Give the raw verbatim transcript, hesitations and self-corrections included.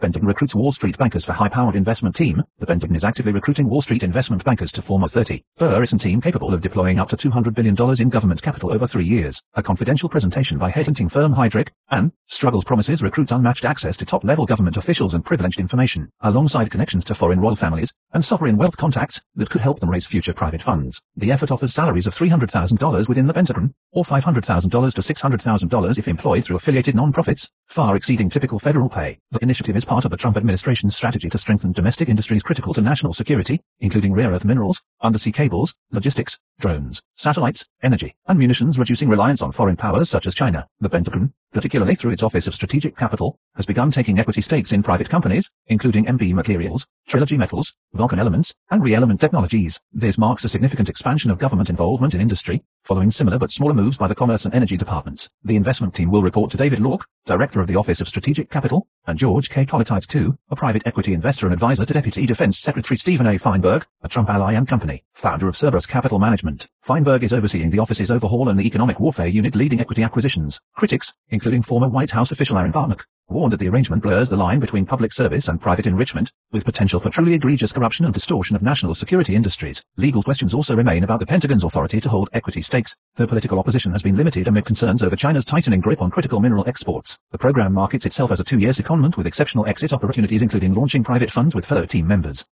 Pentagon recruits Wall Street bankers for high-powered investment team. The Pentagon is actively recruiting Wall Street investment bankers to form a thirty person team capable of deploying up to two hundred billion dollars in government capital over three years. A confidential presentation by headhunting firm Heidrick and Struggles promises recruits unmatched access to top-level government officials and privileged information, alongside connections to foreign royal families and sovereign wealth contacts that could help them raise future private funds. The effort offers salaries of three hundred thousand dollars within the Pentagon, or five hundred thousand dollars to six hundred thousand dollars if employed through affiliated non-profits, far exceeding typical federal pay. The initiative is part of the Trump administration's strategy to strengthen domestic industries critical to national security, including rare earth minerals, undersea cables, logistics, drones, satellites, energy, and munitions, reducing reliance on foreign powers such as China. The Pentagon, particularly through its Office of Strategic Capital, has begun taking equity stakes in private companies, including M B Materials, Trilogy Metals, Vulcan Elements, and ReElement Technologies. This marks a significant expansion of government involvement in industry, following similar but smaller moves by the Commerce and Energy departments. The investment team will report to David Lork, Director of the Office of Strategic Capital, and George K. Colitides the second, a private equity investor and advisor to Deputy Defense Secretary Stephen A. Feinberg, a Trump ally and company, founder of Cerberus Capital Management. Feinberg is overseeing the office's overhaul and the economic warfare unit leading equity acquisitions. Critics, including former White House official Aaron Barnock, warned that the arrangement blurs the line between public service and private enrichment, with potential for truly egregious corruption and distortion of national security industries. Legal questions also remain about the Pentagon's authority to hold equity stakes, though political opposition has been limited amid concerns over China's tightening grip on critical mineral exports. The program markets itself as a two-year secondment with exceptional exit opportunities, including launching private funds with fellow team members.